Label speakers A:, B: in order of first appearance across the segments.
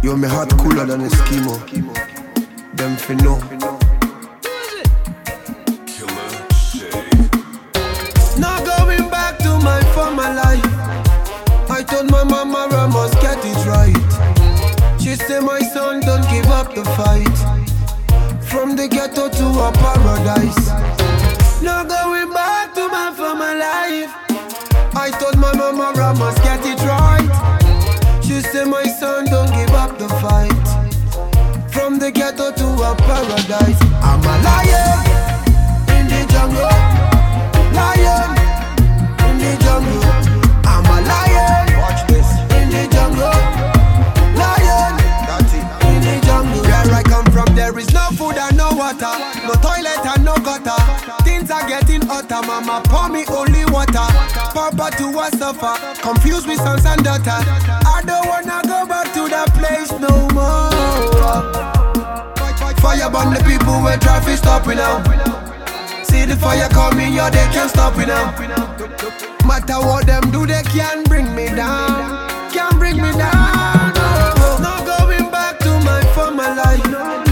A: Yo, me heart cooler than Eskimo. Them fi know. Not going back to my former life. I told my mama I must get it right. She said, my son, don't give up the fight. From the ghetto to a paradise. Not going back to my former life. I told my mama I must get it right. She said, my son, don't give up the fight. From the ghetto to a paradise. I'm a lion in the jungle. Lion in the jungle. I'm a lion. Watch this. In the jungle. Lion. That's it. In the jungle. Where I come from, there is no food and no water, no toilet and no gutter. Things are getting hotter. Mama pour me only water. Papa to a suffer, confused with sons and daughter. I don't wanna go back to that place no more. Fire burn the people where traffic stopping now. See the fire coming, yeah, they can't stop it now. Matter what them do, they can't bring me down. Can't bring me down. No. Not going back to my former life.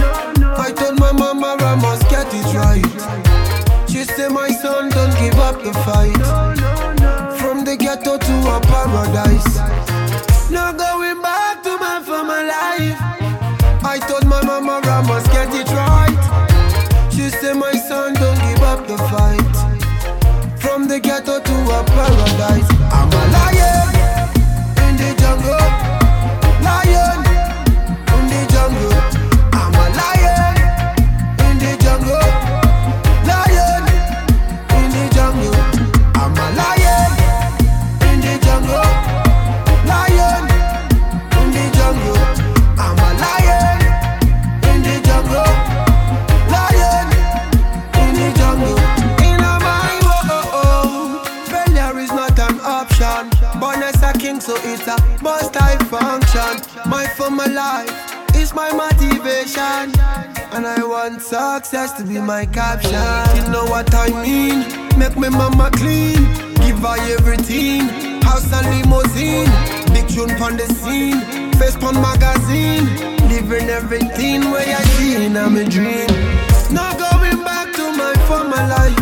A: I told my mama I must get it right. She said, my son, don't give up the fight. From the ghetto to a paradise. Not going back to my former life. I told my mama I must get it right. She said, my son, don't give up the fight. From the ghetto to a paradise. I'm a lion in the jungle. Lion in the jungle. I'm a lion in the jungle. Lion in the jungle. I'm a lion in the jungle. Lion in the jungle. I'm a lion in the jungle. Lion in the jungle. In a my world, failure is not an option. Born as a king, so it's a multi-function. My former life is my motivation, and I want success to be my caption. You know what I mean? Make me mama clean, give her everything. House and limousine, big tune on the scene. Face on magazine, living everything where I see in a dream. Not going back to my former life.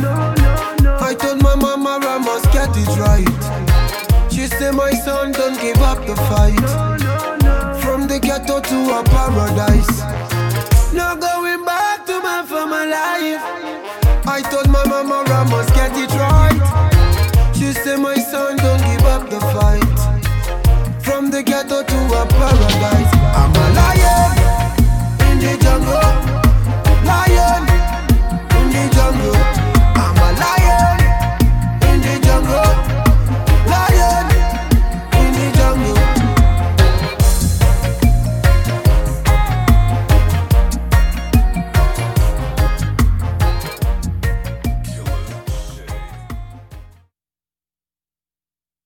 A: I told my mama I must get it right. She said, my son, don't give up the fight. From the ghetto to a paradise. Not going back to my former life. I told